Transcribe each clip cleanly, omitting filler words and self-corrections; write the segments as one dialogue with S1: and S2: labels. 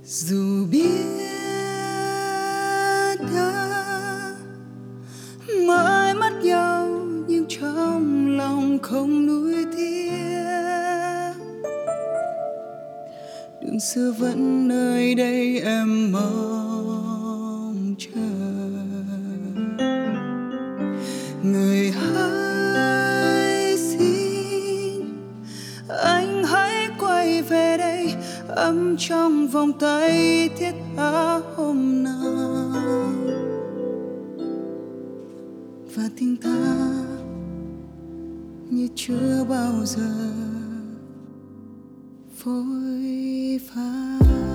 S1: Dù biết đã mãi mất nhau nhưng trong lòng không nuối tiếc. Đường xưa vẫn nơi đây em mong chờ. Người hãy xin anh hãy quay về đây, ấm trong vòng tay thiết tha hôm nào. Và tình ta như chưa bao giờ phôi pha.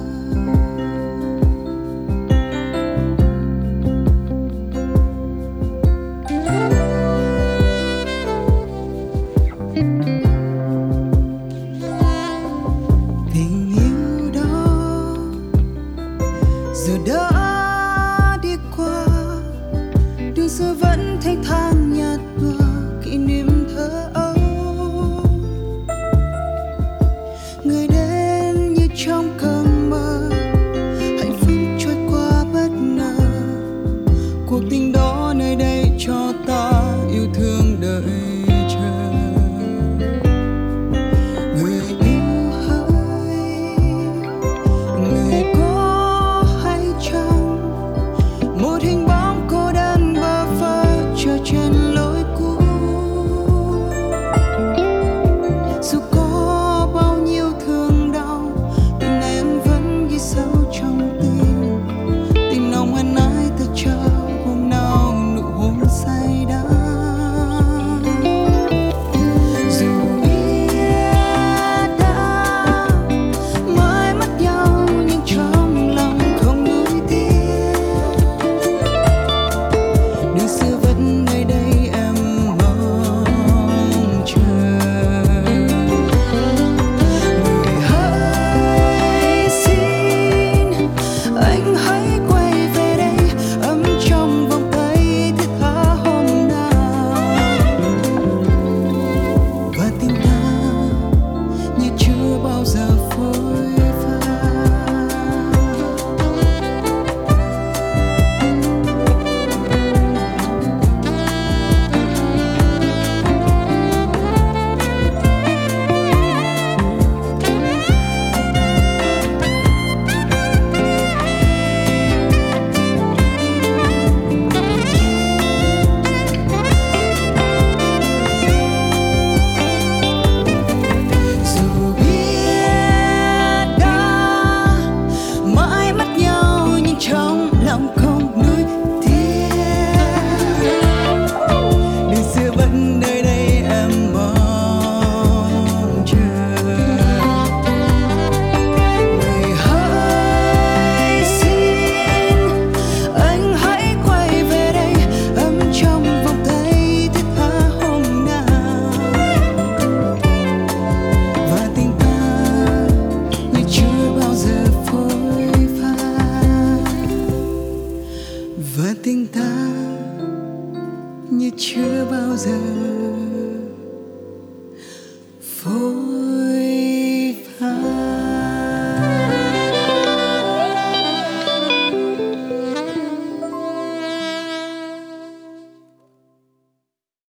S1: Tình yêu đó giờ đã đi qua, đường xưa vẫn thanh thang nhạt nhòa kỷ niệm thơ ấu. Người đến như trong